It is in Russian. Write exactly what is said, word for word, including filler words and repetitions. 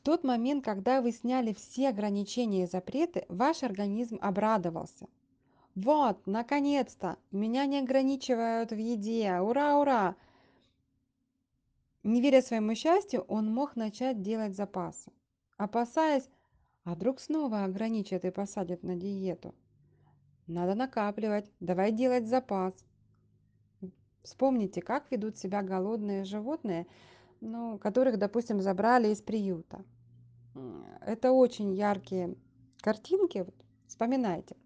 В тот момент, когда вы сняли все ограничения и запреты, ваш организм обрадовался. Вот, наконец-то, меня не ограничивают в еде. Ура, ура! Не веря своему счастью, он мог начать делать запасы. Опасаясь, а вдруг снова ограничат и посадят на диету. Надо накапливать, давай делать запас. Вспомните, как ведут себя голодные животные, ну, которых, допустим, забрали из приюта. М, Это очень яркие картинки. Вот вспоминайте.